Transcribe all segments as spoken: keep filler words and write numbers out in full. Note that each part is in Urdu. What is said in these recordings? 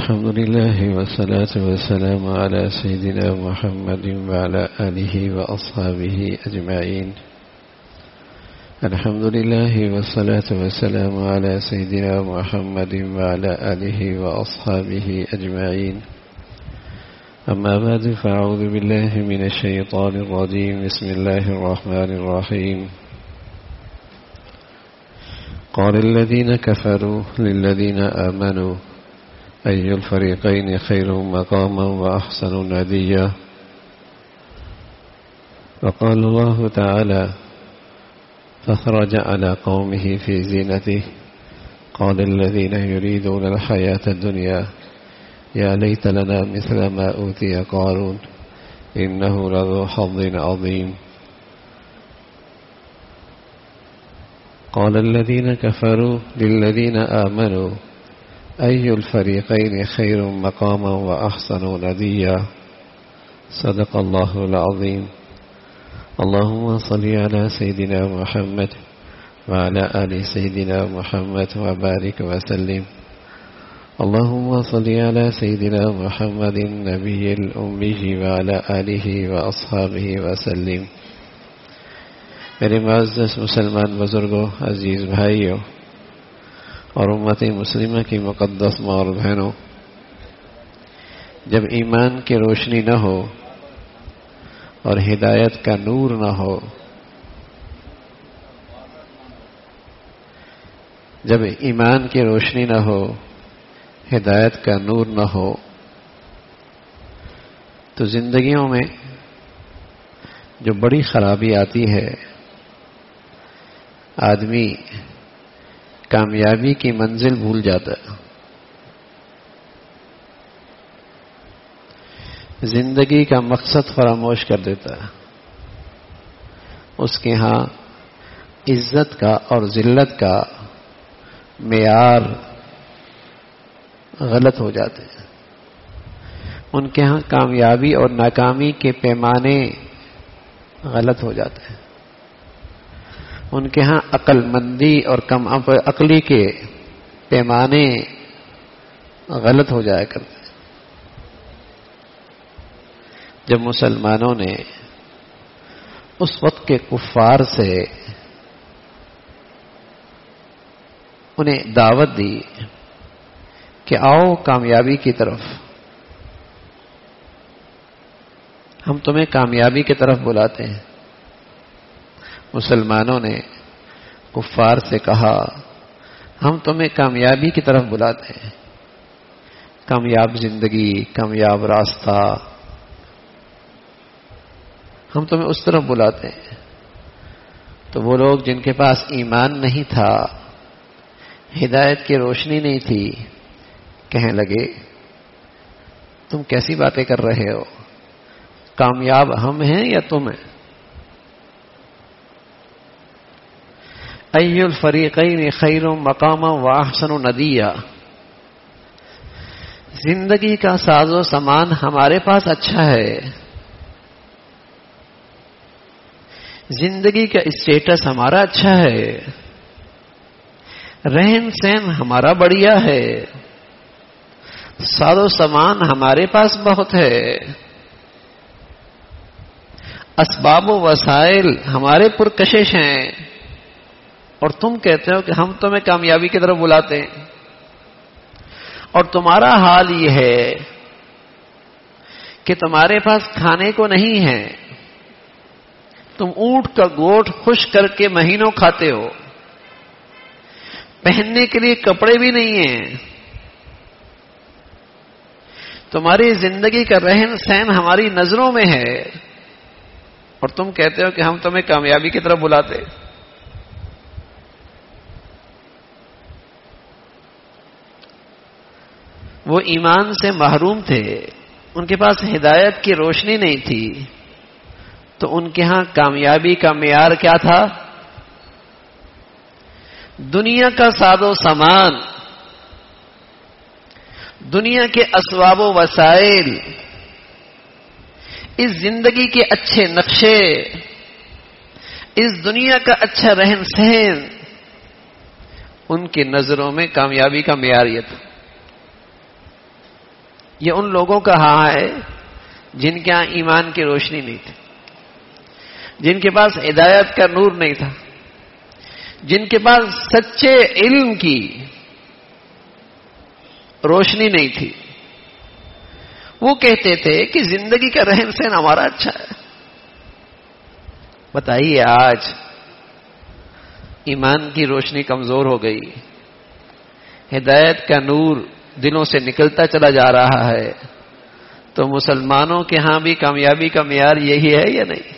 الحمد لله والصلاة والسلام على سيدنا محمد وعلى آله وأصحابه أجمعين. الحمد لله والصلاة والسلام على سيدنا محمد وعلى آله وأصحابه أجمعين. أما بعد فأعوذ بالله من الشيطان الرجيم. بسم الله الرحمن الرحيم. قال الذين كفروا للذين آمنوا أي الفريقين خير مقاما وأحسن نديا. وقال الله تعالى فخرج على قومه في زينته قال الذين يريدون الحياة الدنيا يا ليت لنا مثل ما أوتي قارون إنه لذو حظ عظيم. قال الذين كفروا للذين آمنوا أي الفريقين خير مقاما وأحسن نديا. صدق الله العظيم. اللهم صل على سيدنا محمد وعلى آل سيدنا محمد وبارك وسلم. اللهم صل على سيدنا محمد النبي الأمي وعلى آله وأصحابه وسلم. میرے معزز مسلمان بزرگوں، عزیز بھائیوں اور امت مسلمہ کی مقدس ماں اور بہنوں، جب ایمان کی روشنی نہ ہو اور ہدایت کا نور نہ ہو، جب ایمان کی روشنی نہ ہو، ہدایت کا نور نہ ہو، تو زندگیوں میں جو بڑی خرابی آتی ہے، آدمی کامیابی کی منزل بھول جاتا ہے، زندگی کا مقصد فراموش کر دیتا ہے، اس کے ہاں عزت کا اور ذلت کا معیار غلط ہو جاتے ہیں، ان کے ہاں کامیابی اور ناکامی کے پیمانے غلط ہو جاتے ہیں، ان کے ہاں عقل مندی اور کم عقلی کے پیمانے غلط ہو جایا کرتے ہیں۔ جب مسلمانوں نے اس وقت کے کفار سے انہیں دعوت دی کہ آؤ کامیابی کی طرف، ہم تمہیں کامیابی کی طرف بلاتے ہیں، مسلمانوں نے کفار سے کہا ہم تمہیں کامیابی کی طرف بلاتے ہیں، کامیاب زندگی، کامیاب راستہ، ہم تمہیں اس طرف بلاتے ہیں۔ تو وہ لوگ جن کے پاس ایمان نہیں تھا، ہدایت کی روشنی نہیں تھی، کہنے لگے تم کیسی باتیں کر رہے ہو، کامیاب ہم ہیں یا تم ہیں؟ ای الفریقین خیر مقاما واحسن ندیا، زندگی کا ساز و سامان ہمارے پاس اچھا ہے، زندگی کا اسٹیٹس ہمارا اچھا ہے، رہن سہن ہمارا بڑھیا ہے، ساز و سامان ہمارے پاس بہت ہے، اسباب و وسائل ہمارے پرکشش ہیں، اور تم کہتے ہو کہ ہم تمہیں کامیابی کی طرف بلاتے ہیں، اور تمہارا حال یہ ہے کہ تمہارے پاس کھانے کو نہیں ہے، تم اونٹ کا گوشت خشک کر کے مہینوں کھاتے ہو، پہننے کے لیے کپڑے بھی نہیں ہیں، تمہاری زندگی کا رہن سہن ہماری نظروں میں ہے، اور تم کہتے ہو کہ ہم تمہیں کامیابی کی طرف بلاتے۔ وہ ایمان سے محروم تھے، ان کے پاس ہدایت کی روشنی نہیں تھی، تو ان کے ہاں کامیابی کا معیار کیا تھا؟ دنیا کا ساز و سامان، دنیا کے اسباب و وسائل، اس زندگی کے اچھے نقشے، اس دنیا کا اچھا رہن سہن، ان کی نظروں میں کامیابی کا معیار یہ تھا۔ یہ ان لوگوں کا ہاں ہے جن کے ہاں ایمان کی روشنی نہیں تھی، جن کے پاس ہدایت کا نور نہیں تھا، جن کے پاس سچے علم کی روشنی نہیں تھی. وہ کہتے تھے کہ زندگی کا رہن سہن ہمارا اچھا ہے. بتائیے آج ایمان کی روشنی کمزور ہو گئی، ہدایت کا نور دلوں سے نکلتا چلا جا رہا ہے، تو مسلمانوں کے ہاں بھی کامیابی کا معیار یہی ہے یا نہیں؟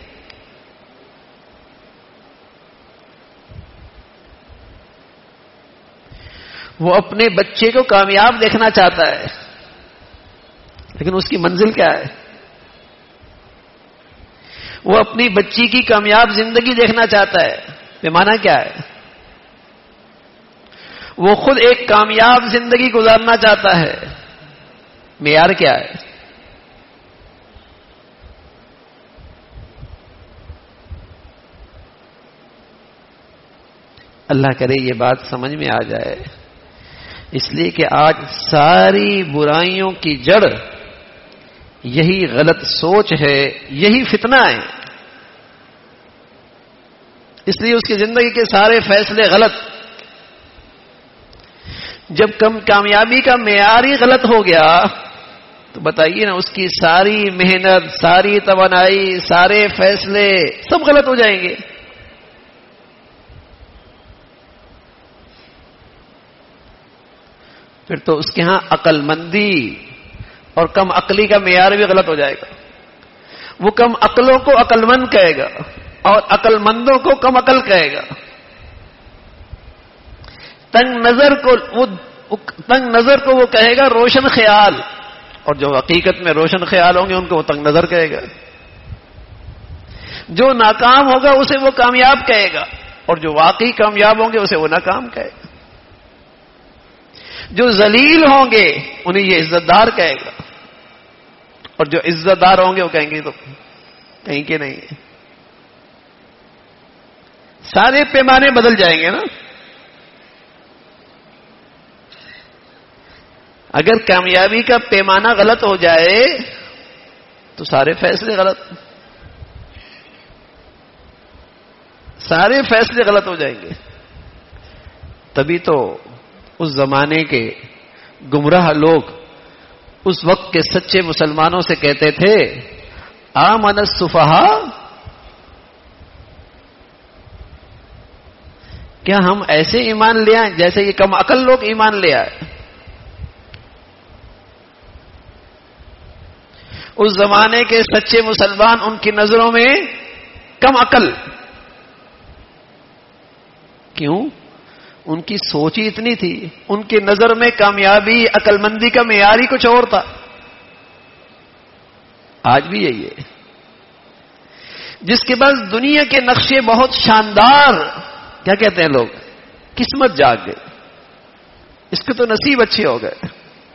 وہ اپنے بچے کو کامیاب دیکھنا چاہتا ہے، لیکن اس کی منزل کیا ہے؟ وہ اپنی بچی کی کامیاب زندگی دیکھنا چاہتا ہے، پیمانہ کیا ہے؟ وہ خود ایک کامیاب زندگی گزارنا چاہتا ہے، معیار کیا ہے؟ اللہ کرے یہ بات سمجھ میں آ جائے. اس لیے کہ آج ساری برائیوں کی جڑ یہی غلط سوچ ہے، یہی فتنہ ہے. اس لیے اس کی زندگی کے سارے فیصلے غلط. جب کم کامیابی کا معیار ہی غلط ہو گیا تو بتائیے نا، اس کی ساری محنت، ساری توانائی، سارے فیصلے سب غلط ہو جائیں گے. پھر تو اس کے ہاں عقل مندی اور کم عقلی کا معیار بھی غلط ہو جائے گا. وہ کم عقلوں کو عقل مند کہے گا اور عقل مندوں کو کم عقل کہے گا. تنگ نظر کو وہ تنگ نظر کو وہ کہے گا روشن خیال، اور جو حقیقت میں روشن خیال ہوں گے ان کو وہ تنگ نظر کہے گا. جو ناکام ہوگا اسے وہ کامیاب کہے گا، اور جو واقعی کامیاب ہوں گے اسے وہ ناکام کہے گا. جو ذلیل ہوں گے انہیں یہ عزت دار کہے گا، اور جو عزت دار ہوں گے وہ کہیں گے تو کہیں کہ نہیں. سارے پیمانے بدل جائیں گے نا. اگر کامیابی کا پیمانہ غلط ہو جائے تو سارے فیصلے غلط، سارے فیصلے غلط ہو جائیں گے. تبھی تو اس زمانے کے گمراہ لوگ اس وقت کے سچے مسلمانوں سے کہتے تھے آمن السفہاء، کیا ہم ایسے ایمان لے آئیں جیسے یہ کم عقل لوگ ایمان لے آئے. اس زمانے کے سچے مسلمان ان کی نظروں میں کم عقل. کیوں؟ ان کی سوچ ہی اتنی تھی. ان کی نظر میں کامیابی، عقل مندی کا معیار ہی کچھ اور تھا. آج بھی یہی ہے. جس کے پاس دنیا کے نقشے بہت شاندار، کیا کہتے ہیں لوگ، قسمت جاگ گئے، اس کے تو نصیب اچھے ہو گئے،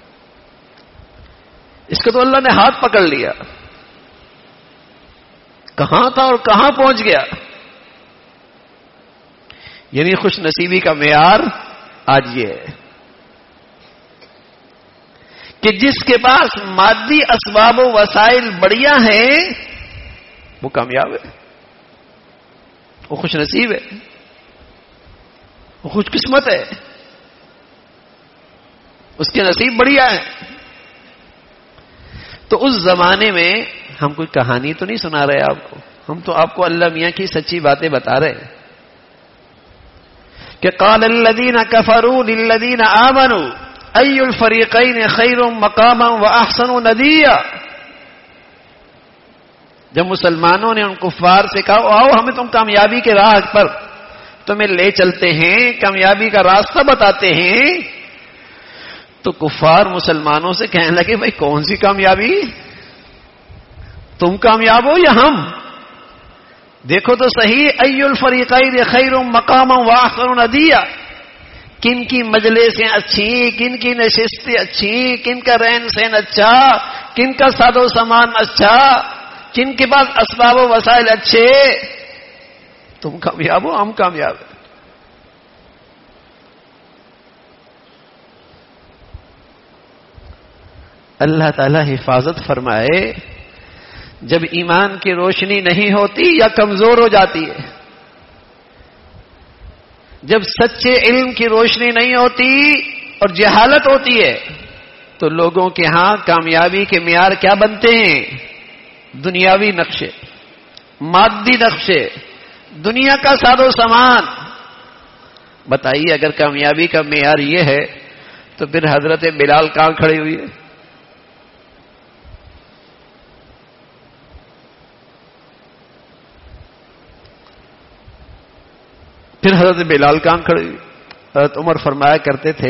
اس کو تو اللہ نے ہاتھ پکڑ لیا، کہاں تھا اور کہاں پہنچ گیا. یعنی خوش نصیبی کا معیار آج یہ ہے کہ جس کے پاس مادی اسباب و وسائل بڑھیا ہیں وہ کامیاب ہے، وہ خوش نصیب ہے، وہ خوش قسمت ہے، اس کے نصیب بڑھیا ہے. تو اس زمانے میں ہم کوئی کہانی تو نہیں سنا رہے آپ کو، ہم تو آپ کو اللہ میاں کی سچی باتیں بتا رہے ہیں کہ قال الذين كفروا للذين آمنوا اي الفريقين خير مقاما واحسن نديا. جب مسلمانوں نے ان کفار سے کہا آؤ ہمیں تم کامیابی کے راہ پر تمہیں لے چلتے ہیں، کامیابی کا راستہ بتاتے ہیں، تو کفار مسلمانوں سے کہنے لگے بھائی کون سی کامیابی، تم کامیاب ہو یا ہم؟ دیکھو تو صحیح، ای الفریقین خیر مقاما واحسن ندیا. کن کی مجلسیں اچھی، کن کی نشستیں اچھی، کن کا رہن سہن اچھا، کن کا ساد و سامان اچھا، کن کے پاس اسباب و وسائل اچھے. تم کامیاب ہو، ہم کامیاب ہیں. اللہ تعالی حفاظت فرمائے، جب ایمان کی روشنی نہیں ہوتی یا کمزور ہو جاتی ہے، جب سچے علم کی روشنی نہیں ہوتی اور جہالت ہوتی ہے، تو لوگوں کے ہاں کامیابی کے معیار کیا بنتے ہیں؟ دنیاوی نقشے، مادی نقشے، دنیا کا ساز و سامان۔ بتائیے اگر کامیابی کا معیار یہ ہے تو پھر حضرت بلال کہاں کھڑی ہوئی ہے؟ پھر حضرت بلال کہاں کھڑی ہوئی؟ حضرت عمر فرمایا کرتے تھے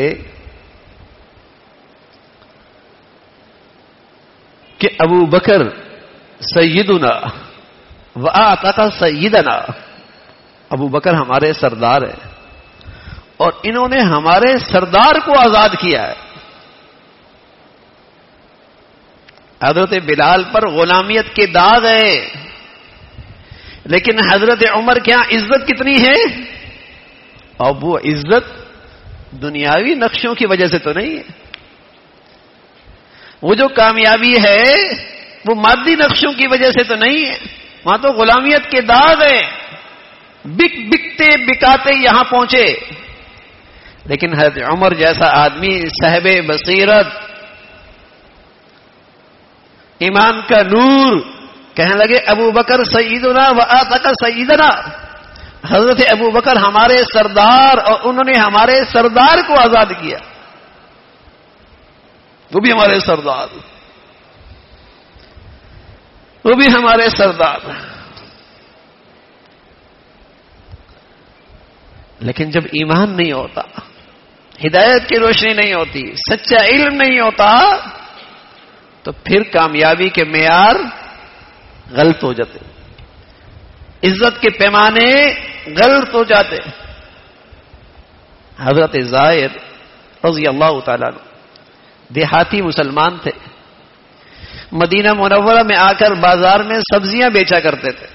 کہ ابو بکر سیدنا وآتاک سیدنا، ابو بکر ہمارے سردار ہیں اور انہوں نے ہمارے سردار کو آزاد کیا ہے۔ حضرت بلال پر غلامیت کے داغ ہے، لیکن حضرت عمر کے ہاں عزت کتنی ہے؟ اور وہ عزت دنیاوی نقشوں کی وجہ سے تو نہیں ہے، وہ جو کامیابی ہے وہ مادی نقشوں کی وجہ سے تو نہیں ہے، وہاں تو غلامیت کے داغ ہے، بک بکتے بکاتے یہاں پہنچے۔ لیکن حضرت عمر جیسا آدمی صاحب بصیرت، ایمان کا نور، کہنے لگے ابو بکر سیدنا وآتاک سیدنا، حضرت ابو بکر ہمارے سردار اور انہوں نے ہمارے سردار کو آزاد کیا، وہ بھی ہمارے سردار، وہ بھی ہمارے سردار۔ لیکن جب ایمان نہیں ہوتا، ہدایت کی روشنی نہیں ہوتی، سچا علم نہیں ہوتا، تو پھر کامیابی کے معیار غلط ہو جاتے، عزت کے پیمانے غلط ہو جاتے۔ حضرت زائد رضی اللہ تعالیٰ عنہ دیہاتی مسلمان تھے، مدینہ منورہ میں آ کر بازار میں سبزیاں بیچا کرتے تھے۔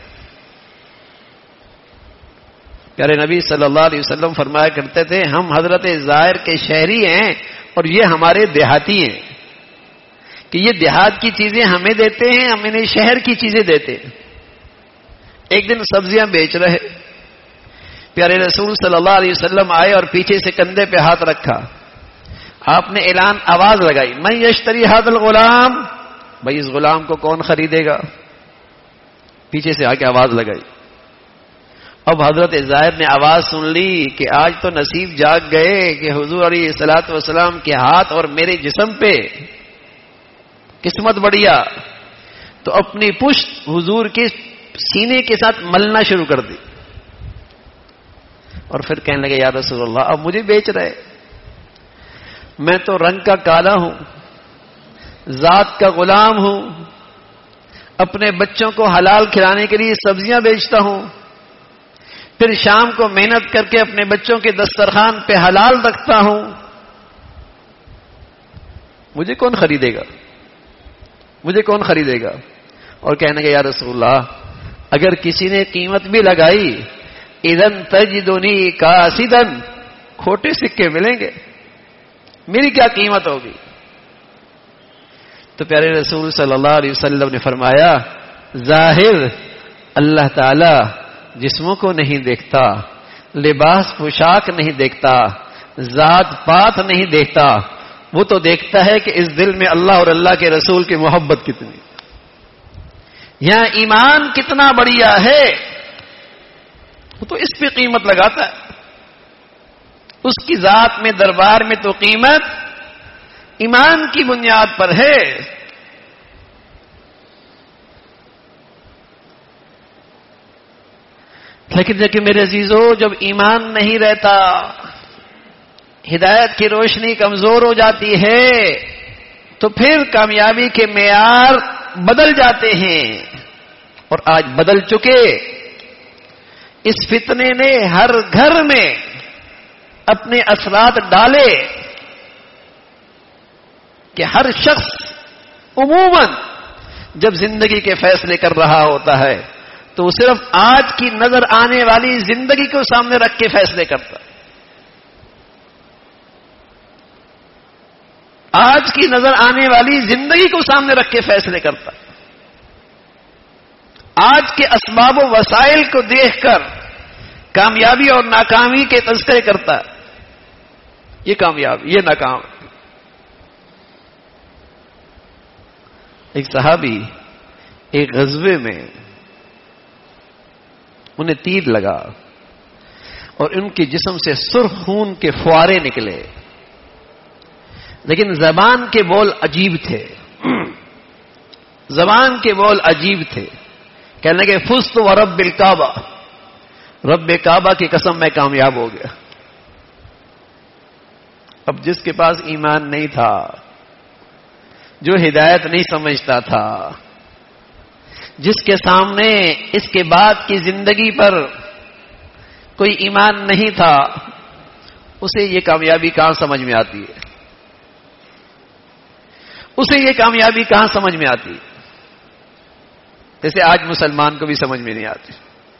پیارے نبی صلی اللہ علیہ وسلم فرمایا کرتے تھے ہم حضرت زائر کے شہری ہیں اور یہ ہمارے دیہاتی ہیں، کہ یہ دیہات کی چیزیں ہمیں دیتے ہیں، ہم انہیں شہر کی چیزیں دیتے ہیں۔ ایک دن سبزیاں بیچ رہے، پیارے رسول صلی اللہ علیہ وسلم آئے اور پیچھے سے کندھے پہ ہاتھ رکھا، آپ نے اعلان آواز لگائی من یشتری ھذا الغلام، بھائی اس غلام کو کون خریدے گا؟ پیچھے سے آ کے آواز لگائی۔ اب حضرت زائد نے آواز سن لی کہ آج تو نصیب جاگ گئے کہ حضور علیہ الصلوۃ والسلام کے ہاتھ اور میرے جسم پہ قسمت بڑھیا، تو اپنی پشت حضور کے سینے کے ساتھ ملنا شروع کر دی اور پھر کہنے لگے یا رسول اللہ اب مجھے بیچ رہے، میں تو رنگ کا کالا ہوں، ذات کا غلام ہوں، اپنے بچوں کو حلال کھلانے کے لیے سبزیاں بیچتا ہوں، پھر شام کو محنت کر کے اپنے بچوں کے دسترخوان پہ حلال رکھتا ہوں، مجھے کون خریدے گا؟ مجھے کون خریدے گا؟ اور کہنے لگے یا رسول اللہ اگر کسی نے قیمت بھی لگائی اذن تجدنی کاسدن، کھوٹے سکے ملیں گے، میری کیا قیمت ہوگی؟ تو پیارے رسول صلی اللہ علیہ وسلم نے فرمایا ظاہر اللہ تعالی جسموں کو نہیں دیکھتا، لباس پوشاک نہیں دیکھتا، ذات پات نہیں دیکھتا، وہ تو دیکھتا ہے کہ اس دل میں اللہ اور اللہ کے رسول کی محبت کتنی، یہاں ایمان کتنا بڑھیا ہے، وہ تو اس پہ قیمت لگاتا ہے۔ اس کی ذات میں دربار میں تو قیمت ایمان کی بنیاد پر ہے۔ لیکن دیکھیں میرے عزیزو، جب ایمان نہیں رہتا، ہدایت کی روشنی کمزور ہو جاتی ہے، تو پھر کامیابی کے معیار بدل جاتے ہیں، اور آج بدل چکے۔ اس فتنے نے ہر گھر میں اپنے اثرات ڈالے کہ ہر شخص عموماً جب زندگی کے فیصلے کر رہا ہوتا ہے تو وہ صرف آج کی نظر آنے والی زندگی کو سامنے رکھ کے فیصلے کرتا ہے۔ آج کی نظر آنے والی زندگی کو سامنے رکھ کے فیصلے کرتا ہے، آج کے اسباب و وسائل کو دیکھ کر کامیابی اور ناکامی کے تذکرے کرتا ہے، یہ کامیاب یہ ناکام۔ ایک صحابی ایک غزوے میں انہیں تیر لگا اور ان کے جسم سے سرخ خون کے فوارے نکلے، لیکن زبان کے بول عجیب تھے، زبان کے بول عجیب تھے، کہنے لگے فزت ورب الکعبہ، رب کعبہ کی قسم میں کامیاب ہو گیا۔ اب جس کے پاس ایمان نہیں تھا، جو ہدایت نہیں سمجھتا تھا، جس کے سامنے اس کے بعد کی زندگی پر کوئی ایمان نہیں تھا، اسے یہ کامیابی کہاں سمجھ میں آتی ہے؟ اسے یہ کامیابی کہاں سمجھ میں آتی؟ جیسے آج مسلمان کو بھی سمجھ میں نہیں آتی۔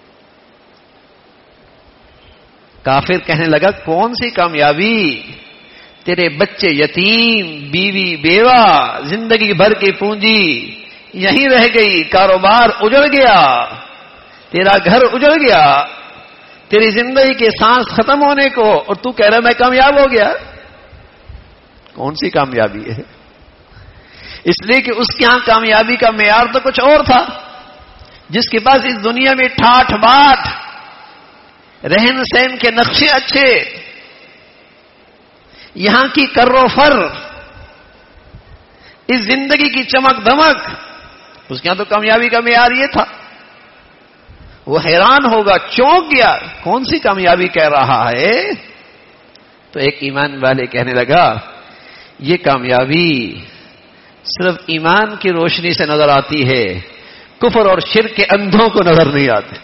کافر کہنے لگا کون سی کامیابی؟ تیرے بچے یتیم، بیوی بیوہ، زندگی بھر کی پونجی یہیں رہ گئی، کاروبار اجڑ گیا، تیرا گھر اجڑ گیا، تیری زندگی کے سانس ختم ہونے کو، اور تو کہہ رہا میں کامیاب ہو گیا۔ کون سی کامیابی ہے؟ اس لیے کہ اس کے ہاں کامیابی کا معیار تو کچھ اور تھا۔ جس کے پاس اس دنیا میں ٹھاٹھ باٹ، رہن سہن کے نقشے اچھے، یہاں کی کر و فر، اس زندگی کی چمک دمک، اس کے ہاں تو کامیابی کا معیار یہ تھا۔ وہ حیران ہوگا، چونک گیا، کون سی کامیابی کہہ رہا ہے؟ تو ایک ایمان والے کہنے لگا یہ کامیابی صرف ایمان کی روشنی سے نظر آتی ہے، کفر اور شرک کے اندھوں کو نظر نہیں آتے۔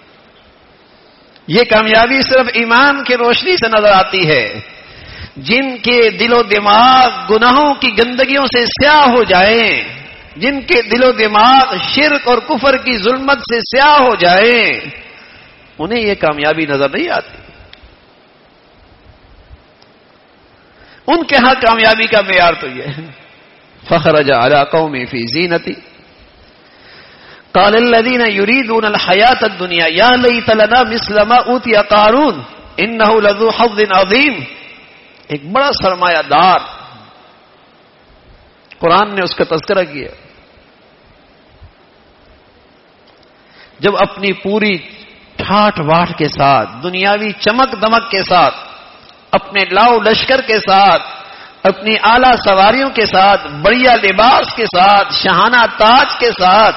یہ کامیابی صرف ایمان کی روشنی سے نظر آتی ہے۔ جن کے دل و دماغ گناہوں کی گندگیوں سے سیاہ ہو جائیں، جن کے دل و دماغ شرک اور کفر کی ظلمت سے سیاہ ہو جائیں، انہیں یہ کامیابی نظر نہیں آتی۔ ان کے ہاں کامیابی کا معیار تو یہ ہے۔ فخرج علی قومی فی زینتی قال الذین یریدون الحیاۃ الدنیا یا لیت لنا مثل ما اوتی قارون انہ لذو حظ عظیم۔ ایک بڑا سرمایہ دار، قرآن نے اس کا تذکرہ کیا، جب اپنی پوری ٹھاٹ واٹ کے ساتھ، دنیاوی چمک دمک کے ساتھ، اپنے لاؤ لشکر کے ساتھ، اپنی اعلیٰ سواریوں کے ساتھ، بڑھیا لباس کے ساتھ، شاہانہ تاج کے ساتھ،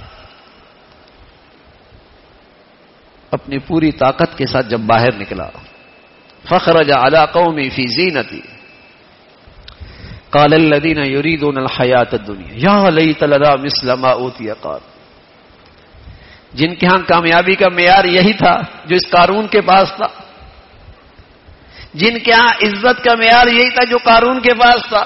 اپنی پوری طاقت کے ساتھ جب باہر نکلا، فخرج علی قومی فی زینتی قال الذین یریدون الحیاۃ الدنیا یا لیت لنا مثل ما اوتی قارون۔ جن کے ہاں کامیابی کا معیار یہی تھا جو اس قارون کے پاس تھا، جن کے ہاں عزت کا معیار یہی تھا جو قارون کے پاس تھا،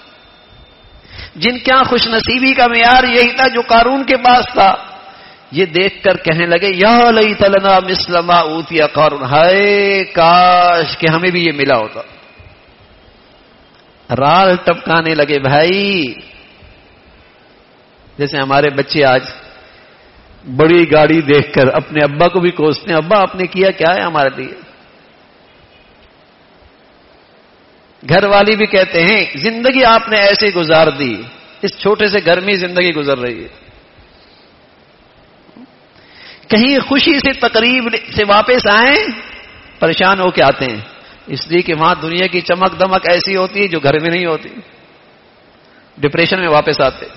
جن کے ہاں خوش نصیبی کا معیار یہی تھا جو قارون کے پاس تھا، یہ دیکھ کر کہنے لگے یا لیت لنا مثل ما اوتی قارون، ہائے کاش کہ ہمیں بھی یہ ملا ہوتا۔ رال ٹپکانے لگے بھائی، جیسے ہمارے بچے آج بڑی گاڑی دیکھ کر اپنے ابا کو بھی کوستے ہیں، ابا آپ نے کیا کیا ہے ہمارے لیے۔ گھر والی بھی کہتے ہیں زندگی آپ نے ایسے گزار دی، اس چھوٹے سے گھر میں زندگی گزر رہی ہے۔ کہیں خوشی سے تقریب سے واپس آئیں، پریشان ہو کے آتے ہیں، اس لیے کہ وہاں دنیا کی چمک دمک ایسی ہوتی ہے جو گھر میں نہیں ہوتی، ڈپریشن میں واپس آتے،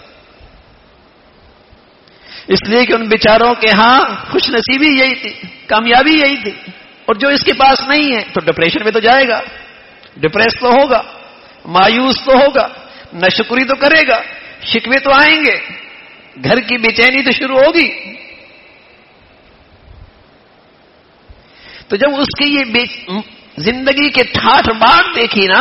اس لیے کہ ان بیچاروں کے ہاں خوش نصیبی یہی تھی، کامیابی یہی تھی، اور جو اس کے پاس نہیں ہے تو ڈپریشن میں تو جائے گا، ڈپریس تو ہوگا، مایوس تو ہوگا، ناشکری تو کرے گا، شکوے تو آئیں گے، گھر کی بے چینی تو شروع ہوگی۔ تو جب اس کی یہ زندگی کے ٹھاٹھ باٹ دیکھی نا،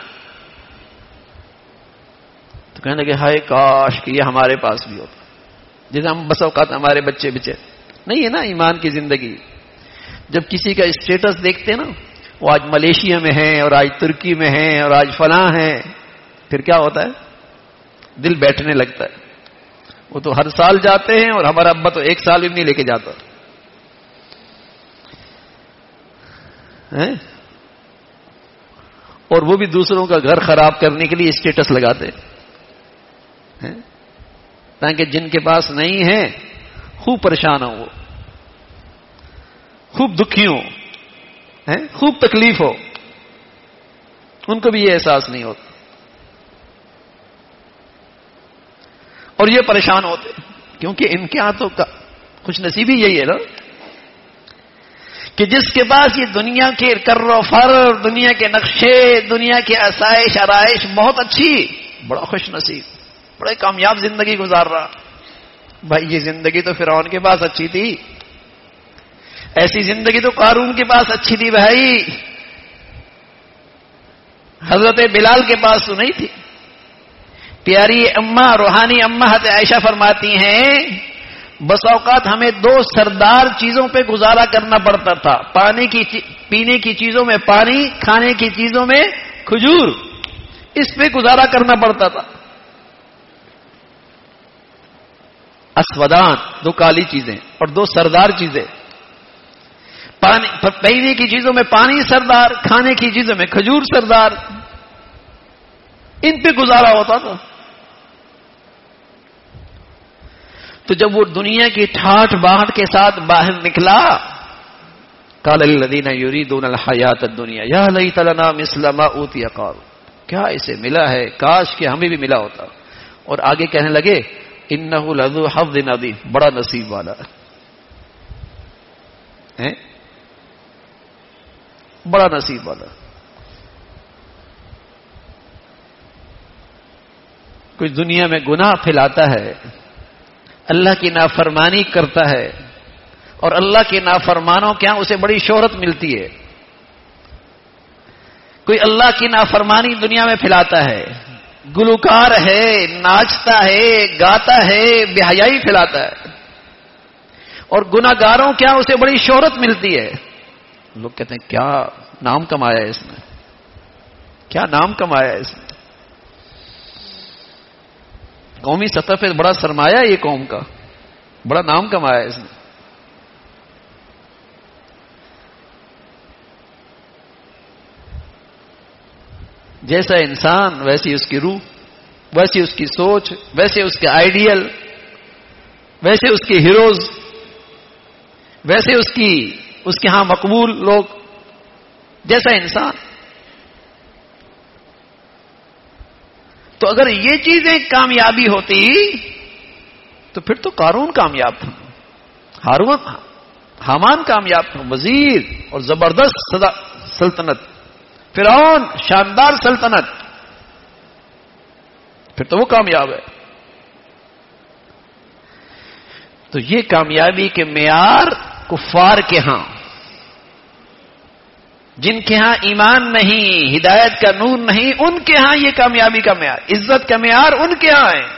تو کہنے لگے ہائے کاش کہ یہ ہمارے پاس بھی ہوتا، جیسے ہم بس اوقات ہمارے بچے بچے نہیں ہے نا ایمان کی زندگی۔ جب کسی کا اسٹیٹس دیکھتے نا، وہ آج ملیشیا میں ہیں اور آج ترکی میں ہیں اور آج فلاں ہیں، پھر کیا ہوتا ہے؟ دل بیٹھنے لگتا ہے. وہ تو ہر سال جاتے ہیں اور ہمارا ابا تو ایک سال بھی نہیں لے کے جاتا ہے. اور وہ بھی دوسروں کا گھر خراب کرنے کے لیے اسٹیٹس لگاتے ہیں تاکہ جن کے پاس نہیں ہے خوب پریشان ہو، وہ خوب دکھی ہو، خوب تکلیف ہو. ان کو بھی یہ احساس نہیں ہوتا اور یہ پریشان ہوتے کیونکہ ان کے ہاں تو خوش نصیبی یہی ہے نا کہ جس کے پاس یہ دنیا کے کر و فر، دنیا کے نقشے، دنیا کے آسائش آرائش بہت اچھی، بڑا خوش نصیب، بڑے کامیاب زندگی گزار رہا. بھائی یہ زندگی تو فرعون کے پاس اچھی تھی، ایسی زندگی تو قارون کے پاس اچھی تھی بھائی، حضرت بلال کے پاس تو نہیں تھی. پیاری اماں، روحانی اماں حضرت عائشہ فرماتی ہیں بس اوقات ہمیں دو سردار چیزوں پہ گزارا کرنا پڑتا تھا، پانی کی پینے کی چیزوں میں پانی، کھانے کی چیزوں میں کھجور، اس پہ گزارا کرنا پڑتا تھا. اسودان دو کالی چیزیں اور دو سردار چیزیں، پانی پینے کی چیزوں میں پانی سردار، کھانے کی چیزوں میں کھجور سردار، ان پہ گزارا ہوتا تھا. تو جب وہ دنیا کی ٹھاٹھ باہٹ کے ساتھ باہر نکلا، قال الذین یریدون الحیات الدنیا یا لیت لنا مثل ما اوتی قارون، کیا اسے ملا ہے، کاش کہ ہمیں بھی ملا ہوتا. اور آگے کہنے لگے انہ لذو حظ عظیم، بڑا نصیب والا ہے، بڑا نصیب والا. کوئی دنیا میں گناہ پھیلاتا ہے، اللہ کی نافرمانی کرتا ہے اور اللہ کے نافرمانوں کے ہاں اسے بڑی شہرت ملتی ہے. کوئی اللہ کی نافرمانی دنیا میں پھیلاتا ہے، گلوکار ہے، ناچتا ہے، گاتا ہے، بے حیائی پھیلاتا ہے اور گناہگاروں کے ہاں اسے بڑی شہرت ملتی ہے. لوگ کہتے ہیں کیا نام کمایا ہے اس نے، کیا نام کمایا ہے اس نے. قومی سطح پہ بڑا سرمایہ یہ قوم کا، بڑا نام کمایا ہے اس نے. جیسا انسان ویسی اس کی روح، ویسی اس کی سوچ، ویسے اس کے آئیڈیل، ویسے اس کے ہیروز، ویسے اس کی اس کے ہاں مقبول لوگ، جیسا انسان. تو اگر یہ چیزیں کامیابی ہوتی تو پھر تو قارون کامیاب تھا، ہارون حامان کامیاب تھا، وزیر اور زبردست سلطنت، فرعون شاندار سلطنت، پھر تو وہ کامیاب ہے. تو یہ کامیابی کے معیار کفار کے ہاں، جن کے ہاں ایمان نہیں، ہدایت کا نور نہیں، ان کے ہاں یہ کامیابی کا معیار، عزت کا معیار ان کے ہاں ہے.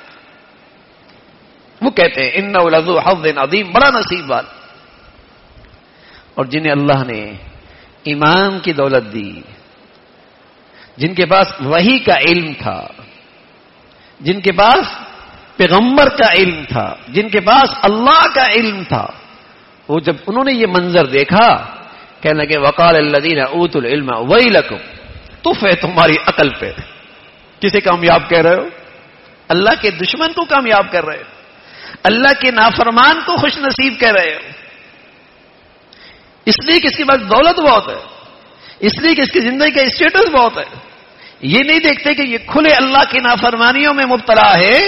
وہ کہتے ہیں انہ لذو حظ عظیم، بڑا نصیب والا. اور جنہیں اللہ نے ایمان کی دولت دی، جن کے پاس وحی کا علم تھا، جن کے پاس پیغمبر کا علم تھا، جن کے پاس اللہ کا علم تھا، وہ جب انہوں نے یہ منظر دیکھا کہنے لگے وقال الذین اوتوا العلم ویلکم، تف ہے تمہاری عقل پہ. کسے کامیاب کہہ رہے ہو؟ اللہ کے دشمن کو کامیاب کر رہے ہو، اللہ کے نافرمان کو خوش نصیب کہہ رہے ہو. اس لیے کہ اس کے پاس دولت بہت ہے، اس لیے کہ اس کی زندگی کا اسٹیٹس بہت ہے. یہ نہیں دیکھتے کہ یہ کھلے اللہ کی نافرمانیوں میں مبتلا ہے.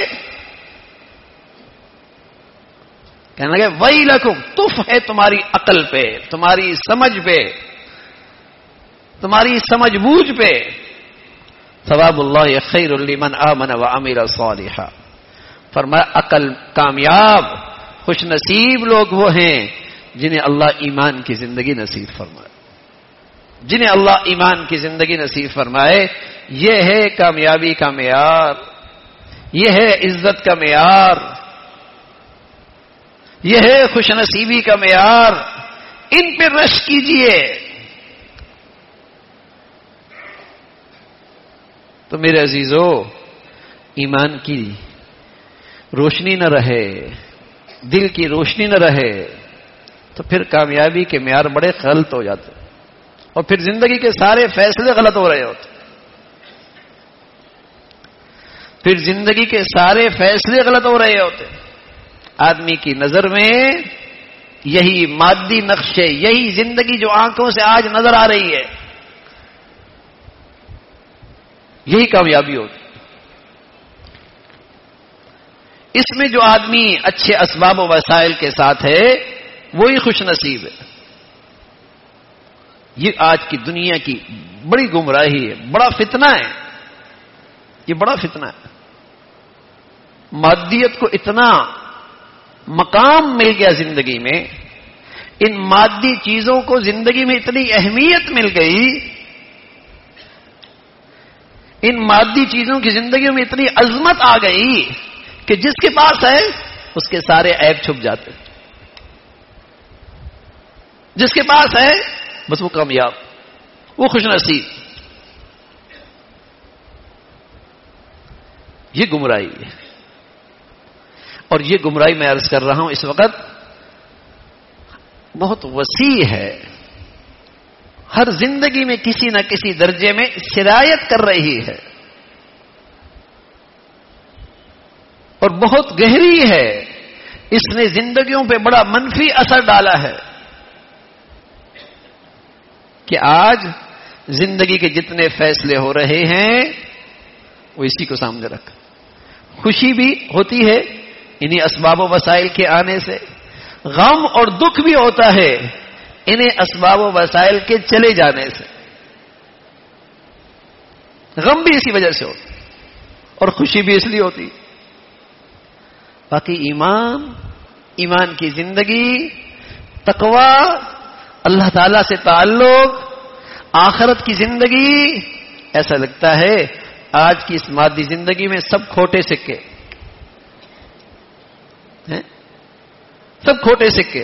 کہنے لگے ویلکم، تف ہے تمہاری عقل پہ، تمہاری سمجھ پہ، تمہاری سمجھ بوجھ پہ. ثواب اللہ خیر لمن آمن وعمل صالحا. فرمایا عقل کامیاب خوش نصیب لوگ وہ ہیں جنہیں اللہ ایمان کی زندگی نصیب فرمائے، جنہیں اللہ ایمان کی زندگی نصیب فرمائے. یہ ہے کامیابی کا معیار، یہ ہے عزت کا معیار، یہ ہے خوش نصیبی کا معیار. ان پہ رش کیجئے. تو میرے عزیزو ایمان کی روشنی نہ رہے، دل کی روشنی نہ رہے، تو پھر کامیابی کے معیار بڑے غلط ہو جاتے اور پھر زندگی کے سارے فیصلے غلط ہو رہے ہوتے، پھر زندگی کے سارے فیصلے غلط ہو رہے ہوتے۔ آدمی کی نظر میں یہی مادی نقشے، یہی زندگی جو آنکھوں سے آج نظر آ رہی ہے، یہی کامیابی ہوتی۔ اس میں جو آدمی اچھے اسباب و وسائل کے ساتھ ہے وہی خوش نصیب ہے۔ یہ آج کی دنیا کی بڑی گمراہی ہے، بڑا فتنہ ہے، یہ بڑا فتنہ ہے۔ مادیت کو اتنا مقام مل گیا زندگی میں، ان مادی چیزوں کو زندگی میں اتنی اہمیت مل گئی، ان مادی چیزوں کی زندگی میں اتنی عظمت آ گئی کہ جس کے پاس ہے اس کے سارے عیب چھپ جاتے، جس کے پاس ہے بس وہ کامیاب، وہ خوش نصیب۔ یہ گمراہی ہے، اور یہ گمراہی میں عرض کر رہا ہوں اس وقت بہت وسیع ہے، ہر زندگی میں کسی نہ کسی درجے میں سرایت کر رہی ہے اور بہت گہری ہے، اس نے زندگیوں پہ بڑا منفی اثر ڈالا ہے کہ آج زندگی کے جتنے فیصلے ہو رہے ہیں وہ اسی کو سامنے رکھ، خوشی بھی ہوتی ہے انہیں اسباب و وسائل کے آنے سے، غم اور دکھ بھی ہوتا ہے انہیں اسباب و وسائل کے چلے جانے سے، غم بھی اسی وجہ سے ہوتا اور خوشی بھی اس لیے ہوتی۔ باقی ایمان، ایمان کی زندگی، تقوی، اللہ تعالی سے تعلق، آخرت کی زندگی، ایسا لگتا ہے آج کی اس مادی زندگی میں سب کھوٹے سکے ہیں، سب کھوٹے سکے،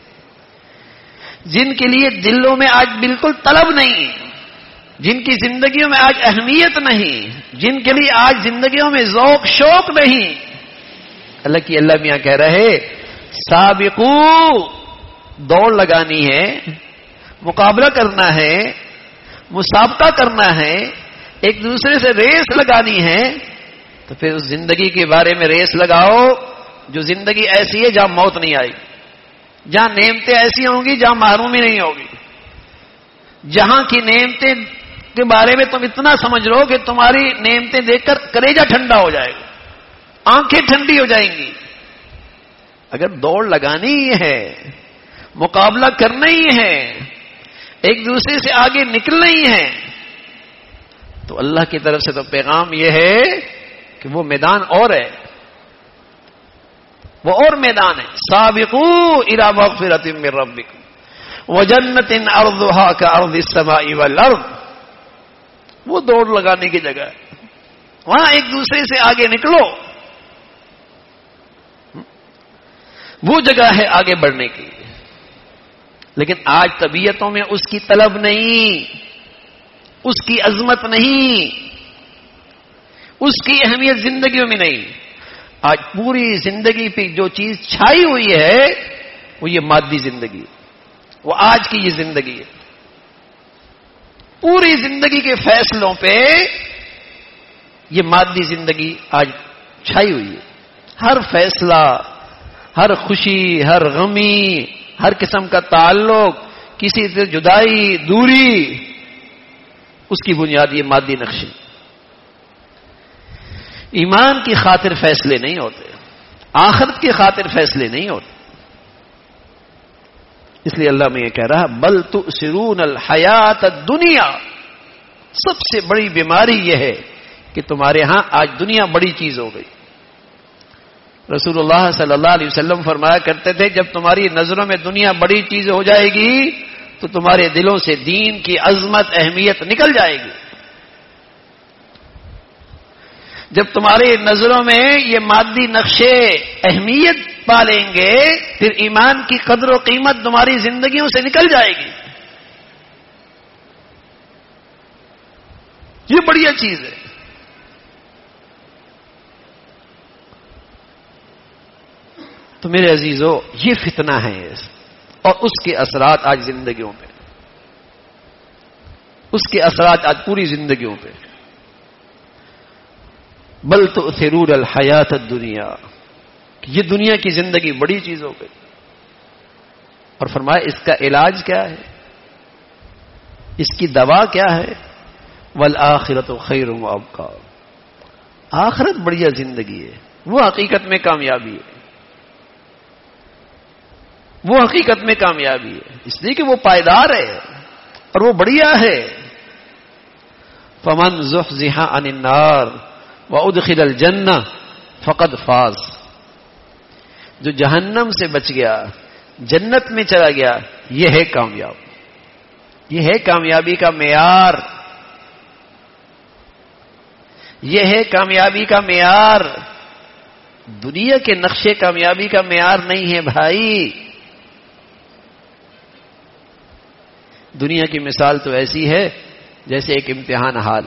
جن کے لیے دلوں میں آج بالکل طلب نہیں، جن کی زندگیوں میں آج اہمیت نہیں، جن کے لیے آج زندگیوں میں ذوق شوق نہیں۔ اللہ کی اللہ میاں کہہ رہے سابقو، دوڑ لگانی ہے، مقابلہ کرنا ہے، مسابقہ کرنا ہے، ایک دوسرے سے ریس لگانی ہے، تو پھر اس زندگی کے بارے میں ریس لگاؤ جو زندگی ایسی ہے جہاں موت نہیں آئی، جہاں نعمتیں ایسی ہوں گی جہاں محرومی نہیں ہوگی، جہاں کی نعمتیں کے بارے میں تم اتنا سمجھ لو کہ تمہاری نعمتیں دیکھ کر کلیجہ ٹھنڈا ہو جائے گا، آنکھیں ٹھنڈی ہو جائیں گی۔ اگر دوڑ لگانی ہی ہے، مقابلہ کرنا ہی ہے، ایک دوسرے سے آگے نکلنا ہی ہے، تو اللہ کی طرف سے تو پیغام یہ ہے کہ وہ میدان اور ہے، وہ اور میدان ہے۔ سابقوا الی مغفرۃ من ربکم وجنۃ عرضها کعرض السماء والارض، وہ دوڑ لگانے کی جگہ ہے، وہاں ایک دوسرے سے آگے نکلو، وہ جگہ ہے آگے بڑھنے کی۔ لیکن آج طبیعتوں میں اس کی طلب نہیں، اس کی عظمت نہیں، اس کی اہمیت زندگیوں میں نہیں۔ آج پوری زندگی پہ جو چیز چھائی ہوئی ہے وہ یہ مادی زندگی، وہ آج کی یہ زندگی ہے۔ پوری زندگی کے فیصلوں پہ یہ مادی زندگی آج چھائی ہوئی ہے، ہر فیصلہ، ہر خوشی، ہر غمی، ہر قسم کا تعلق، کسی سے جدائی، دوری، اس کی بنیاد یہ مادی نقشے۔ ایمان کی خاطر فیصلے نہیں ہوتے، آخرت کی خاطر فیصلے نہیں ہوتے۔ اس لیے اللہ میں یہ کہہ رہا بل تؤثرون الحیات الدنیا، سب سے بڑی بیماری یہ ہے کہ تمہارے ہاں آج دنیا بڑی چیز ہو گئی۔ رسول اللہ صلی اللہ علیہ وسلم فرمایا کرتے تھے جب تمہاری نظروں میں دنیا بڑی چیز ہو جائے گی تو تمہارے دلوں سے دین کی عظمت، اہمیت نکل جائے گی۔ جب تمہاری نظروں میں یہ مادی نقشے اہمیت پا لیں گے پھر ایمان کی قدر و قیمت تمہاری زندگیوں سے نکل جائے گی۔ یہ بڑھیا چیز ہے، تو میرے عزیزو یہ فتنہ ہے اور اس کے اثرات آج زندگیوں پہ، اس کے اثرات آج پوری زندگیوں پہ. بل تؤثرون الحیات الدنیا، یہ دنیا کی زندگی بڑی چیز ہو گئی. اور فرمایا اس کا علاج کیا ہے، اس کی دوا کیا ہے؟ والآخرۃ خیر وابقی، آخرت بڑھیا زندگی ہے، وہ حقیقت میں کامیابی ہے، وہ حقیقت میں کامیابی ہے، اس لیے کہ وہ پائیدار ہے اور وہ بڑھیا ہے. فمن زحزح عن النار وادخل الجنہ فقد فاز، جو جہنم سے بچ گیا جنت میں چلا گیا یہ ہے کامیاب، یہ ہے کامیابی کا معیار، یہ ہے کامیابی کا معیار. دنیا کے نقشے کامیابی کا معیار نہیں ہے بھائی. دنیا کی مثال تو ایسی ہے جیسے ایک امتحان ہال.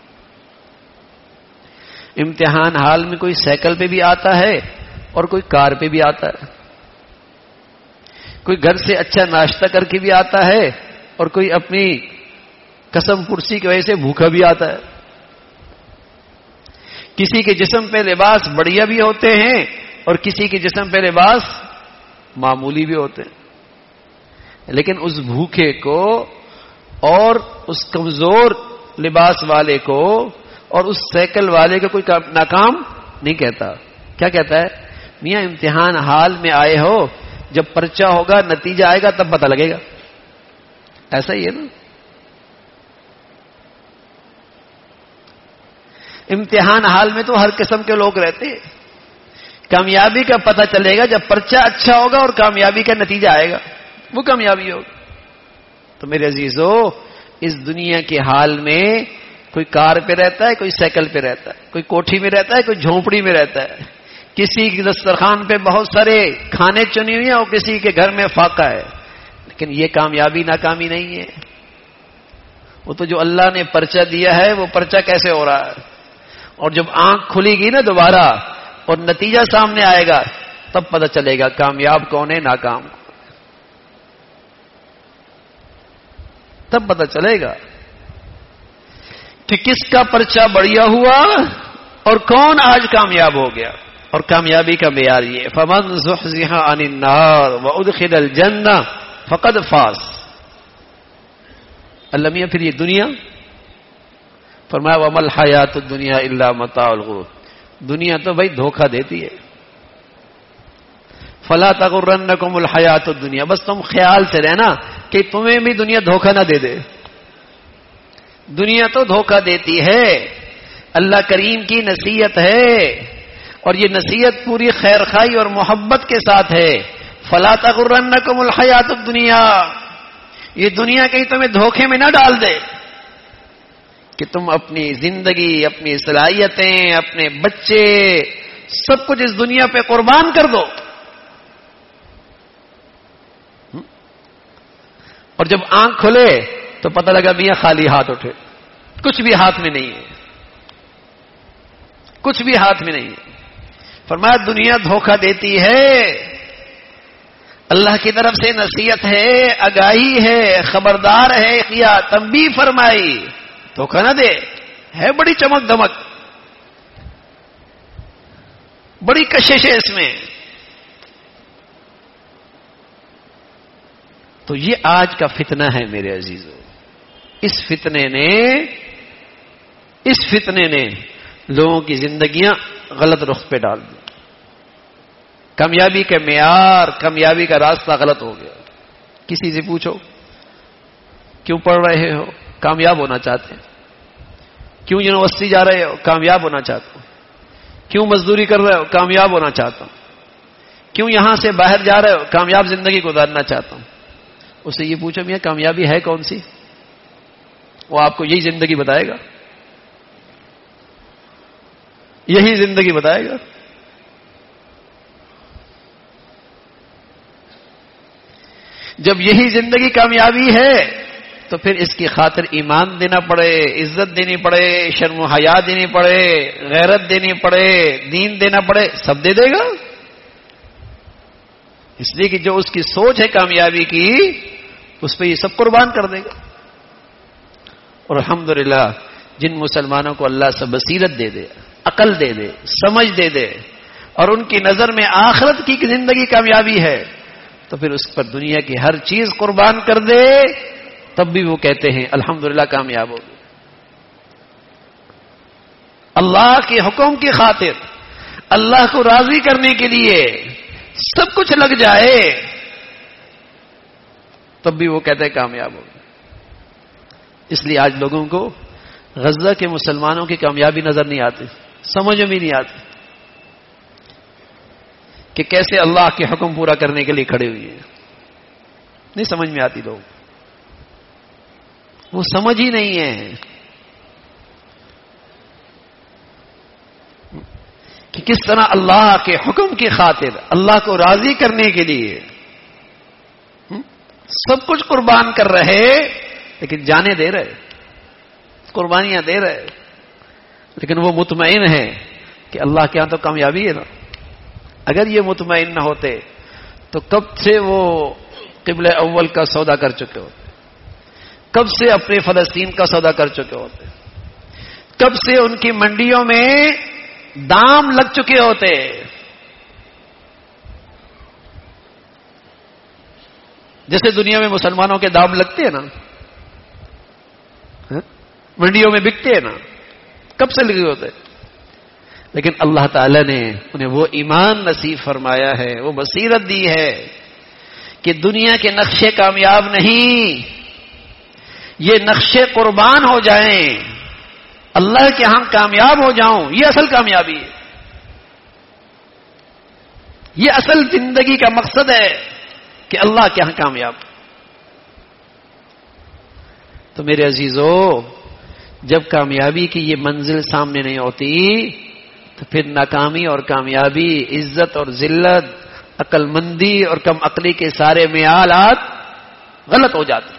امتحان ہال میں کوئی سائیکل پہ بھی آتا ہے اور کوئی کار پہ بھی آتا ہے، کوئی گھر سے اچھا ناشتہ کر کے بھی آتا ہے اور کوئی اپنی قسم پرسی کی وجہ سے بھوکا بھی آتا ہے. کسی کے جسم پہ لباس بڑھیا بھی ہوتے ہیں اور کسی کے جسم پہ لباس معمولی بھی ہوتے ہیں، لیکن اس بھوکے کو اور اس کمزور لباس والے کو اور اس سائیکل والے کو کوئی ناکام نہیں کہتا. کیا کہتا ہے؟ میاں امتحان حال میں آئے ہو، جب پرچہ ہوگا نتیجہ آئے گا تب پتہ لگے گا. ایسا ہی ہے نا. امتحان حال میں تو ہر قسم کے لوگ رہتے ہیں. کامیابی کا پتہ چلے گا جب پرچہ اچھا ہوگا اور کامیابی کا نتیجہ آئے گا، وہ کامیابی ہوگی. تو میرے عزیزو اس دنیا کے حال میں کوئی کار پہ رہتا ہے، کوئی سائیکل پہ رہتا ہے، کوئی کوٹھی میں رہتا ہے، کوئی جھونپڑی میں رہتا ہے، کسی کی دسترخوان پہ بہت سارے کھانے چنے ہوئے ہیں اور کسی کے گھر میں فاقہ ہے، لیکن یہ کامیابی ناکامی نہیں ہے. وہ تو جو اللہ نے پرچہ دیا ہے وہ پرچہ کیسے ہو رہا ہے، اور جب آنکھ کھلے گی نا دوبارہ اور نتیجہ سامنے آئے گا تب پتہ چلے گا کامیاب کون ہے ناکام، تب پتہ چلے گا کہ کس کا پرچہ بڑھیا ہوا اور کون آج کامیاب ہو گیا. اور کامیابی کا معیار یہ فمن زحزح عن النار وادخل الجنہ فقد فاز. اللہ میاں پھر یہ دنیا فرمایا وما الحیات الدنیا الا متاع الغرور، دنیا تو بھائی دھوکہ دیتی ہے. فلا تغرنکم الحیات الدنیا، بس تم خیال سے رہنا کہ تمہیں بھی دنیا دھوکہ نہ دے دے. دنیا تو دھوکہ دیتی ہے. اللہ کریم کی نصیحت ہے اور یہ نصیحت پوری خیر خواہی اور محبت کے ساتھ ہے. فلا تغرنکم الحیات الدنیا، یہ دنیا کہیں تمہیں دھوکے میں نہ ڈال دے کہ تم اپنی زندگی، اپنی صلاحیتیں، اپنے بچے سب کچھ اس دنیا پہ قربان کر دو اور جب آنکھ کھلے تو پتہ لگا میاں خالی ہاتھ اٹھے، کچھ بھی ہاتھ میں نہیں ہے، کچھ بھی ہاتھ میں نہیں ہے. فرمایا دنیا دھوکہ دیتی ہے، اللہ کی طرف سے نصیحت ہے، آگاہی ہے، خبردار ہے، کیا تنبیہ فرمائی، دھوکہ نہ دے. ہے بڑی چمک دمک، بڑی کشش ہے اس میں. تو یہ آج کا فتنہ ہے میرے عزیزو. اس فتنے نے اس فتنے نے لوگوں کی زندگیاں غلط رخ پہ ڈال دی. کامیابی کے معیار، کامیابی کا راستہ غلط ہو گیا. کسی سے پوچھو کیوں پڑھ رہے ہو؟ کامیاب ہونا چاہتے ہیں. کیوں یونیورسٹی جا رہے ہو؟ کامیاب ہونا چاہتا ہوں. کیوں مزدوری کر رہے ہو؟ کامیاب ہونا چاہتا ہوں. کیوں یہاں سے باہر جا رہے ہو؟ کامیاب زندگی گزارنا چاہتا ہوں. اس سے یہ پوچھو میاں کامیابی ہے کون سی؟ وہ آپ کو یہی زندگی بتائے گا، یہی زندگی بتائے گا. جب یہی زندگی کامیابی ہے تو پھر اس کی خاطر ایمان دینا پڑے، عزت دینی پڑے، شرم و حیا دینی پڑے، غیرت دینی پڑے، دین دینا پڑے، سب دے دے گا. اس لیے کہ جو اس کی سوچ ہے کامیابی کی اس پہ یہ سب قربان کر دے گا. اور الحمدللہ جن مسلمانوں کو اللہ سے بصیرت دے دے، عقل دے دے، سمجھ دے دے، اور ان کی نظر میں آخرت کی زندگی کامیابی ہے، تو پھر اس پر دنیا کی ہر چیز قربان کر دے، تب بھی وہ کہتے ہیں الحمدللہ کامیاب ہو گئے. اللہ کے حکم کی خاطر، اللہ کو راضی کرنے کے لیے سب کچھ لگ جائے، تب بھی وہ کہتے ہیں کامیاب ہو گئے. اس لیے آج لوگوں کو غزہ کے مسلمانوں کی کامیابی نظر نہیں آتی، سمجھ میں نہیں آتی کہ کیسے اللہ کے حکم پورا کرنے کے لیے کھڑے ہوئے ہیں. نہیں سمجھ میں آتی، لوگ وہ سمجھ ہی نہیں ہے کہ کس طرح اللہ کے حکم کی خاطر، اللہ کو راضی کرنے کے لیے سب کچھ قربان کر رہے، لیکن جانے دے رہے، قربانیاں دے رہے، لیکن وہ مطمئن ہے کہ اللہ کے ہاں تو کامیابی ہے نا. اگر یہ مطمئن نہ ہوتے تو کب سے وہ قبلہ اول کا سودا کر چکے ہوتے، کب سے اپنے فلسطین کا سودا کر چکے ہوتے، کب سے ان کی منڈیوں میں دام لگ چکے ہوتے. جیسے دنیا میں مسلمانوں کے دام لگتے ہیں نا، منڈیوں میں بکتے ہیں نا، کب سے لگے ہوتے. لیکن اللہ تعالی نے انہیں وہ ایمان نصیب فرمایا ہے، وہ بصیرت دی ہے کہ دنیا کے نقشے کامیاب نہیں، یہ نقشے قربان ہو جائیں، اللہ کے ہاں کامیاب ہو جاؤں، یہ اصل کامیابی ہے، یہ اصل زندگی کا مقصد ہے کہ اللہ کے ہاں کامیاب. تو میرے عزیزو، جب کامیابی کی یہ منزل سامنے نہیں ہوتی تو پھر ناکامی اور کامیابی، عزت اور ذلت، عقل مندی اور کم عقلی کے سارے معیارات غلط ہو جاتے،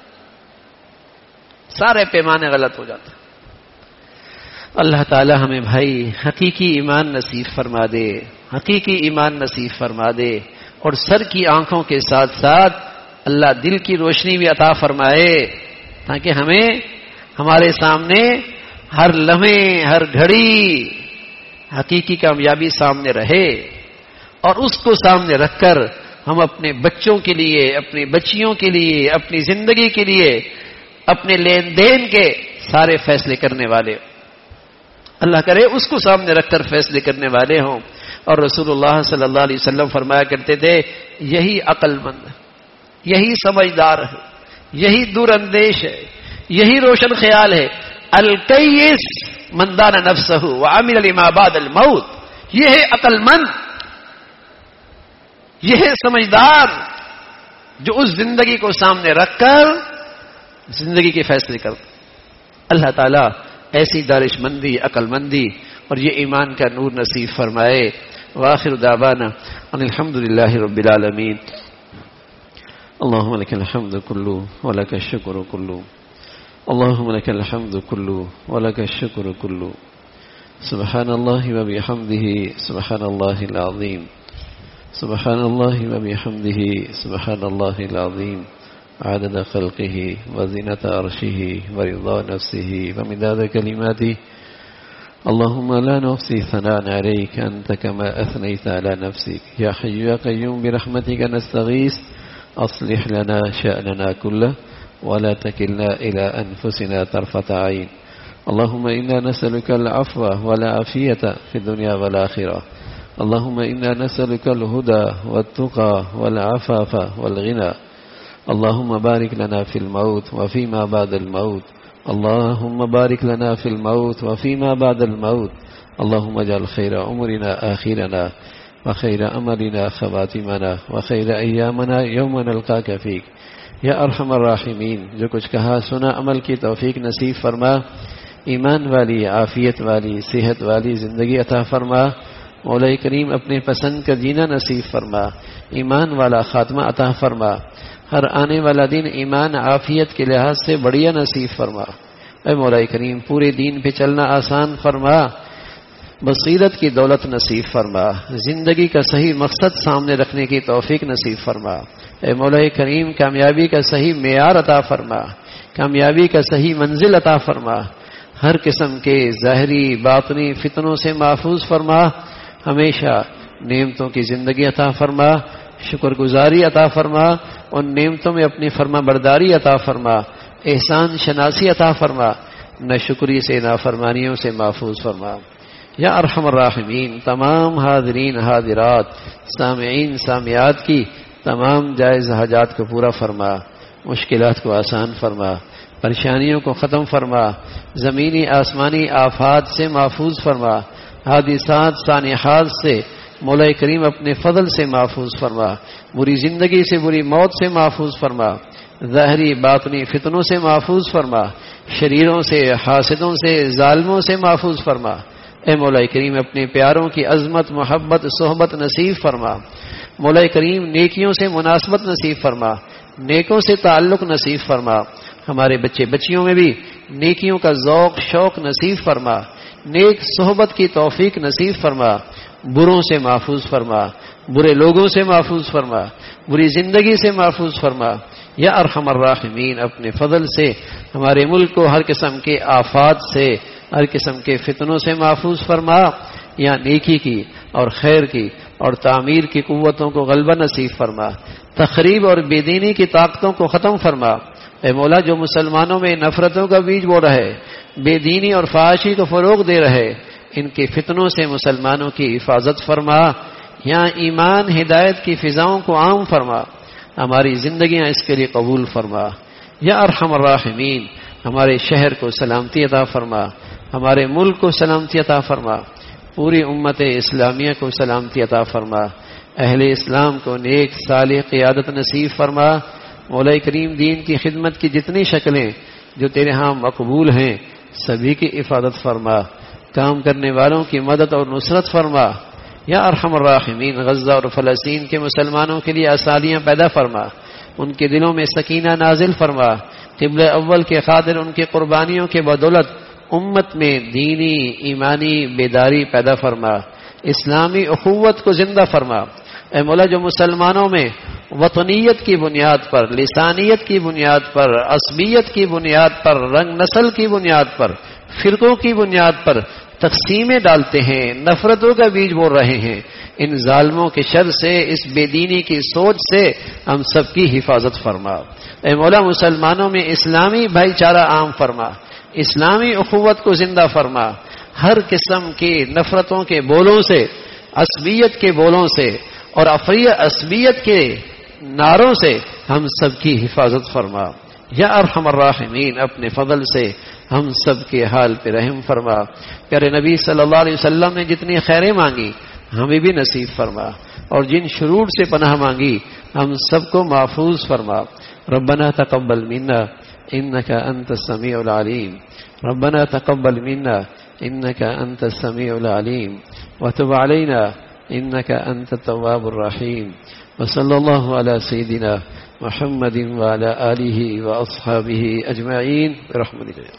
سارے پیمانے غلط ہو جاتے. اللہ تعالی ہمیں بھائی حقیقی ایمان نصیب فرما دے، حقیقی ایمان نصیب فرما دے، اور سر کی آنکھوں کے ساتھ ساتھ اللہ دل کی روشنی بھی عطا فرمائے، تاکہ ہمیں ہمارے سامنے ہر لمحے، ہر گھڑی حقیقی کامیابی سامنے رہے، اور اس کو سامنے رکھ کر ہم اپنے بچوں کے لیے، اپنی بچیوں کے لیے، اپنی زندگی کے لیے، اپنے لین دین کے سارے فیصلے کرنے والے، اللہ کرے اس کو سامنے رکھ کر فیصلے کرنے والے ہوں. اور رسول اللہ صلی اللہ علیہ وسلم فرمایا کرتے تھے، یہی عقل مند ہے، یہی سمجھدار ہے، یہی دور اندیش ہے، یہی روشن خیال ہے. الکیس من دان نفسہ وعمل لما بعد الموت، یہ ہے عقل مند، یہ ہے سمجھدار جو اس زندگی کو سامنے رکھ کر زندگی کے فیصلے کرتا. اللہ تعالیٰ ایسی دانش مندی، عقل مندی اور یہ ایمان کا نور نصیب فرمائے. وآخر دعوانا ان الحمد للہ رب العالمین. اللهم لك الحمد كله ولك الشكر كله، اللهم لك الحمد كله ولك الشكر كله. سبحان الله وبحمده سبحان الله العظيم، سبحان الله وبحمده سبحان الله العظيم، عدد خلقه وزنة عرشه ورضا نفسه ومداد كلماته. اللهم لا نحصي ثناء عليك أنت كما أثنيت على نفسك. يا حي يا قيوم برحمتك نستغيث، أصلح لنا شأننا كله ولا تكلنا إلى أنفسنا طرفة عين. اللهم إنا نسألك العفو والعافية في الدنيا والآخرة. اللهم إنا نسألك الهدى والتقى والعفاف والغنى. اللهم بارك لنا في الموت وفيما بعد الموت. اللهم بارك لنا في الموت وفيما بعد الموت. اللهم اجعل خير عمرنا آخرنا وخير أمرنا خواتمنا وخير أيامنا يوم نلقاك فيك. یا ارحم الراحمین، جو کچھ کہا سنا عمل کی توفیق نصیب فرما، ایمان والی، عافیت والی، صحت والی زندگی عطا فرما. مولا کریم اپنے پسند کا جینا نصیب فرما، ایمان والا خاتمہ عطا فرما. ہر آنے والا دن ایمان عافیت کے لحاظ سے بڑھیا نصیب فرما. اے مولا کریم پورے دین پہ چلنا آسان فرما. بصیرت کی دولت نصیب فرما، زندگی کا صحیح مقصد سامنے رکھنے کی توفیق نصیب فرما۔ اے مولا کریم کامیابی کا صحیح معیار عطا فرما، کامیابی کا صحیح منزل عطا فرما، ہر قسم کے ظاہری باطنی فتنوں سے محفوظ فرما، ہمیشہ نعمتوں کی زندگی عطا فرما، شکر گزاری عطا فرما، ان نعمتوں میں اپنی فرما برداری عطا فرما، احسان شناسی عطا فرما، نہ شکری سے نہ فرمانیوں سے محفوظ فرما۔ یا ارحم الراحمین تمام حاضرین حاضرات سامعین سامعات کی تمام جائز حاجات کو پورا فرما، مشکلات کو آسان فرما، پریشانیوں کو ختم فرما، زمینی آسمانی آفات سے محفوظ فرما، حادثات سانحات سے مولا کریم اپنے فضل سے محفوظ فرما، بری زندگی سے بری موت سے محفوظ فرما، ظاہری باطنی فتنوں سے محفوظ فرما، شریروں سے حاسدوں سے ظالموں سے محفوظ فرما۔ اے مولا کریم اپنے پیاروں کی عظمت محبت صحبت نصیب فرما، مولا کریم نیکیوں سے مناسبت نصیب فرما، نیکوں سے تعلق نصیب فرما، ہمارے بچے بچیوں میں بھی نیکیوں کا ذوق شوق نصیب فرما، نیک صحبت کی توفیق نصیب فرما، بروں سے محفوظ فرما، برے لوگوں سے محفوظ فرما، بری زندگی سے محفوظ فرما۔ یا ارحم الراحمین اپنے فضل سے ہمارے ملک کو ہر قسم کے آفات سے ہر قسم کے فتنوں سے محفوظ فرما، یا نیکی کی اور خیر کی اور تعمیر کی قوتوں کو غلبہ نصیب فرما، تخریب اور بے دینی کی طاقتوں کو ختم فرما۔ اے مولا جو مسلمانوں میں نفرتوں کا بیج بو رہے، بے دینی اور فحاشی کو فروغ دے رہے، ان کے فتنوں سے مسلمانوں کی حفاظت فرما، یہاں ایمان ہدایت کی فضاؤں کو عام فرما، ہماری زندگیاں اس کے لیے قبول فرما۔ یا ارحم الراحمین ہمارے شہر کو سلامتی عطا فرما، ہمارے ملک کو سلامتی عطا فرما، پوری امت اسلامیہ کو سلامتی عطا فرما، اہل اسلام کو نیک صالح قیادت نصیب فرما۔ مولا کریم دین کی خدمت کی جتنی شکلیں جو تیرے ہاں مقبول ہیں سبھی کی حفاظت فرما، کام کرنے والوں کی مدد اور نصرت فرما۔ یا ارحم الراحمین غزہ اور فلسطین کے مسلمانوں کے لیے آسانیاں پیدا فرما، ان کے دلوں میں سکینہ نازل فرما، قبلہ اول کے خاطر ان کی قربانیوں کے بدولت امت میں دینی ایمانی بیداری پیدا فرما، اسلامی اخوت کو زندہ فرما۔ اے مولا جو مسلمانوں میں وطنیت کی بنیاد پر، لسانیت کی بنیاد پر، عصبیت کی بنیاد پر، رنگ نسل کی بنیاد پر، فرقوں کی بنیاد پر تقسیمیں ڈالتے ہیں، نفرتوں کا بیج بو رہے ہیں، ان ظالموں کے شر سے، اس بے دینی کی سوچ سے ہم سب کی حفاظت فرما۔ اے مولا مسلمانوں میں اسلامی بھائی چارہ عام فرما، اسلامی اخوت کو زندہ فرما، ہر قسم کی نفرتوں کے بولوں سے، عصبیت کے بولوں سے اور افریہ عصبیت کے نعروں سے ہم سب کی حفاظت فرما۔ یا ارحم الراحمین اپنے فضل سے ہم سب کے حال پہ رحم فرما۔ پیارے نبی صلی اللہ علیہ وسلم نے جتنی خیریں مانگی ہمیں بھی نصیب فرما، اور جن شرور سے پناہ مانگی ہم سب کو محفوظ فرما۔ ربنا تقبل منا انك انت السميع العليم، ربنا تقبل منا انك انت السميع العليم وتب علينا انك انت التواب الرحيم، وصلى الله على سيدنا محمد وعلى آله واصحابه اجمعين برحمتك۔